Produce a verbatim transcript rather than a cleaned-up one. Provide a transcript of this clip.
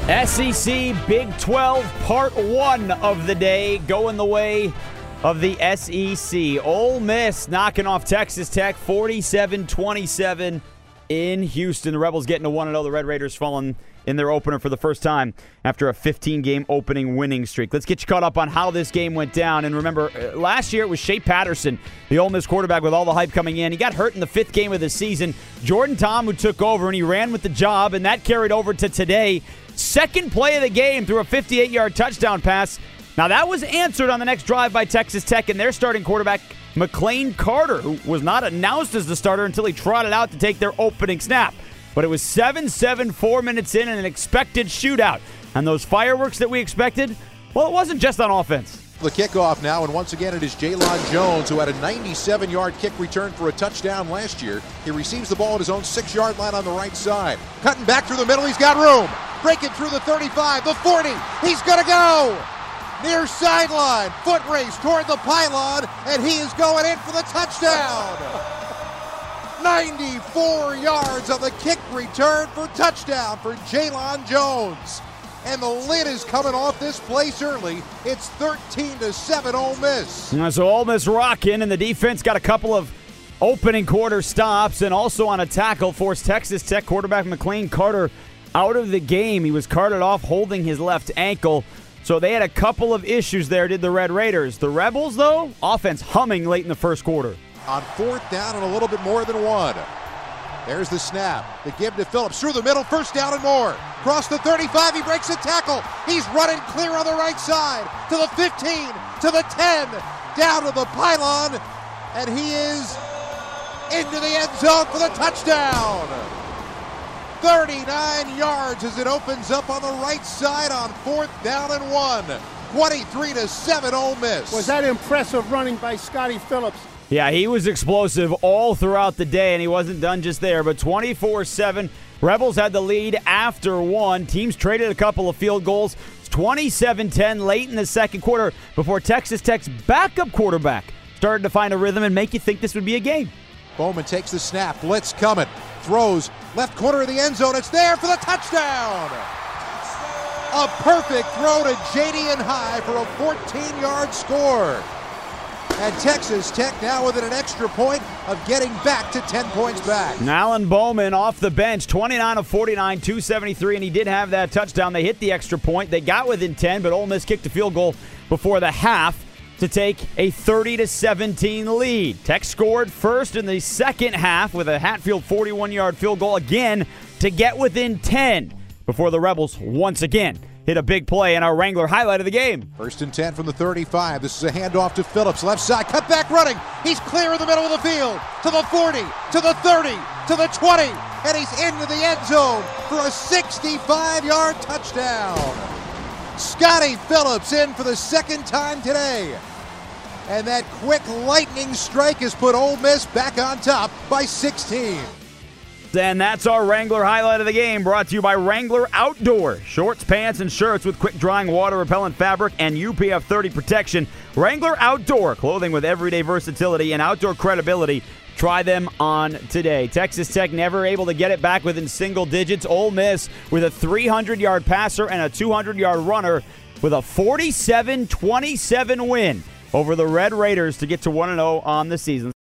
S E C Big twelve Part one of the day going the way of the S E C. Ole Miss knocking off Texas Tech forty-seven twenty-seven in Houston. The Rebels getting to one and oh. The Red Raiders falling in their opener for the first time after a fifteen-game opening winning streak. Let's get you caught up on how this game went down. And remember, last year it was Shea Patterson, the Ole Miss quarterback, with all the hype coming in. He got hurt in the fifth game of the season. Jordan Tom, who took over, and he ran with the job, and that carried over to today. Second play of the game through a fifty-eight-yard touchdown pass. Now, that was answered on the next drive by Texas Tech and their starting quarterback, McLane Carter, who was not announced as the starter until he trotted out to take their opening snap. But it was seven seven, four minutes in, and an expected shootout. And those fireworks that we expected, well, it wasn't just on offense. The kickoff now, and once again it is Jalon Jones, who had a ninety-seven-yard kick return for a touchdown last year. He receives the ball at his own six-yard line on the right side. Cutting back through the middle, he's got room. Breaking through the thirty-five, the forty, he's going to go! Near sideline, foot race toward the pylon, and he is going in for the touchdown! ninety-four yards on the kick return for touchdown for Jalon Jones. And the lid is coming off this place early. It's thirteen to seven Ole Miss. So Ole Miss rocking, and the defense got a couple of opening quarter stops, and also on a tackle forced Texas Tech quarterback McLane Carter out of the game. He was carted off holding his left ankle. So they had a couple of issues there, did the Red Raiders. The Rebels, though, offense humming late in the first quarter. On fourth down and a little bit more than one. There's the snap. The give to Phillips through the middle, first down and more. Cross the thirty-five, he breaks a tackle. He's running clear on the right side to the fifteen, to the ten, down to the pylon, and he is into the end zone for the touchdown. thirty-nine yards as it opens up on the right side on fourth down and one. twenty-three to seven Ole Miss. Was that impressive running by Scotty Phillips? Yeah, he was explosive all throughout the day, and he wasn't done just there. But twenty-four seven, Rebels had the lead after one. Teams traded a couple of field goals. It's twenty-seven ten late in the second quarter before Texas Tech's backup quarterback started to find a rhythm and make you think this would be a game. Bowman takes the snap. Blitz coming. Throws left corner of the end zone. It's there for the touchdown. A perfect throw to J D and High for a fourteen-yard score. And Texas Tech now within an extra point of getting back to ten points back. Alan Bowman off the bench, twenty-nine of forty-nine, two seventy-three, and he did have that touchdown. They hit the extra point. They got within ten, but Ole Miss kicked a field goal before the half to take a thirty to seventeen lead. Tech scored first in the second half with a Hatfield forty-one-yard field goal again to get within ten before the Rebels once again hit a big play in our Wrangler highlight of the game. First and ten from the thirty-five. This is a handoff to Phillips. Left side, cut back running. He's clear in the middle of the field. To the forty, to the thirty, to the twenty. And he's into the end zone for a sixty-five-yard touchdown. Scotty Phillips in for the second time today. And that quick lightning strike has put Ole Miss back on top by sixteen. And that's our Wrangler highlight of the game, brought to you by Wrangler Outdoor. Shorts, pants, and shirts with quick-drying, water-repellent fabric and U P F thirty protection. Wrangler Outdoor, clothing with everyday versatility and outdoor credibility. Try them on today. Texas Tech never able to get it back within single digits. Ole Miss with a three hundred-yard passer and a two hundred-yard runner with a forty-seven twenty-seven win over the Red Raiders to get to one and oh on the season.